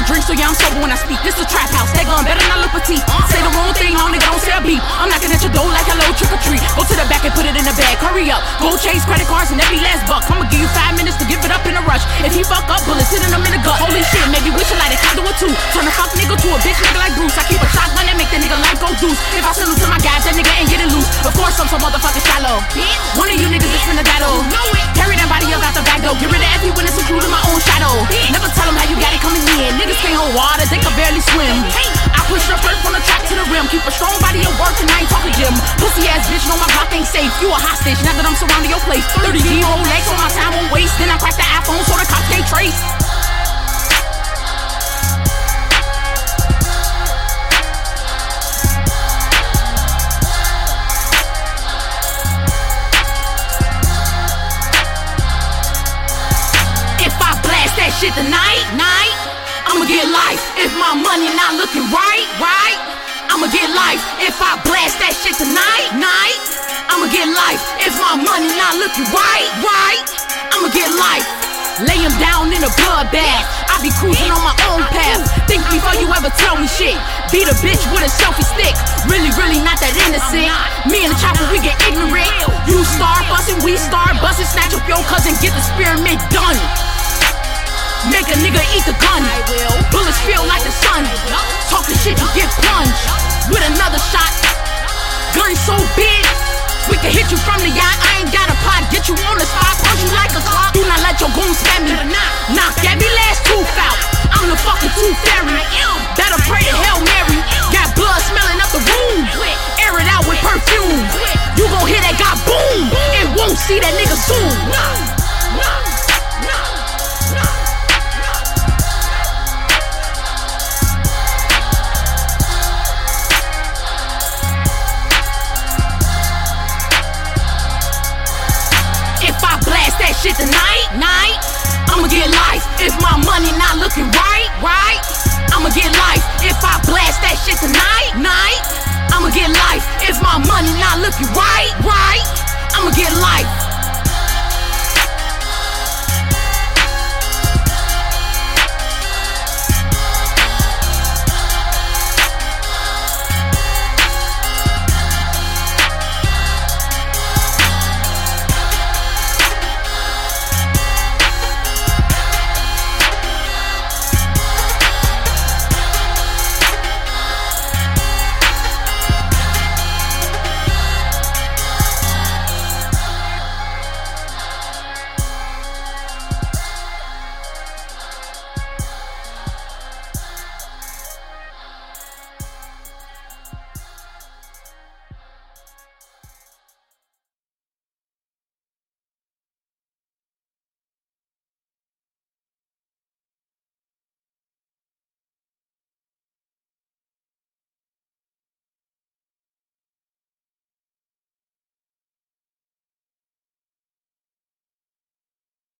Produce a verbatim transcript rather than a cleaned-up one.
drink, so yeah, I'm sober when I speak. This a trap house, that gun better not look petite. Say the wrong thing, on nigga, don't say a beat. I'm knocking at your door like hello, trick or treat. Go to the back and put it in the bag, hurry up. Go chase credit cards and every last buck. I'ma give you five minutes to give it up in a rush. If he fuck up, bullets hitting him in the gut. Holy shit, maybe we should light a candle or two. Turn a fuck nigga to a bitch nigga like Bruce. I keep a shotgun that make that nigga life go deuce. If I send him to my guys, that nigga ain't getting loose. Of course, I'm some motherfucking shallow. One of you niggas is finna die though. Carry that body up out the back door. Get rid of every witness, including my own shadow. Never tell them how you got it coming in. Niggas can't hold water, they can barely swim. I push the first from the track to the rim. Keep a strong body at work and I ain't talking gym. Pussy ass bitch, know my block ain't safe. You a hostage, now that I'm surrounding your place. thirty D Rolex on my time won't waste. Then I crack the iPhone so the cops can't trace. Shit tonight, night, I'ma get life. If my money not looking right, right, I'ma get life. If I blast that shit tonight, night, I'ma get life. If my money not looking right, right, I'ma get life. Lay him down in a bloodbath. I be cruising on my own path. Think before you ever tell me shit. Beat a bitch with a selfie stick. Really, really not that innocent. Me and the chopper, we get ignorant. You start bustin', we start bustin'. Snatch up your cousin, get the experiment done. Make a nigga eat the gun. I will. Bullets feel like the sun. Talking shit, you get plunged with another shot. Gun so big, we can hit you from the yacht. I ain't got a pot, get you on the spot. Punch you like a clock. Do not let your goons stab me. Knock every last tooth out. I'm the fucking tooth fairy. Better pray to Hail Mary. Got blood smelling up the room. Air it out with perfume. You gon' hear that guy boom and won't see that nigga soon. Shit tonight, night, I'ma get life. If my money not looking right, right, I'ma get life. If I blast that shit tonight, night, I'ma get life. If my money not looking right, right, I'ma get life.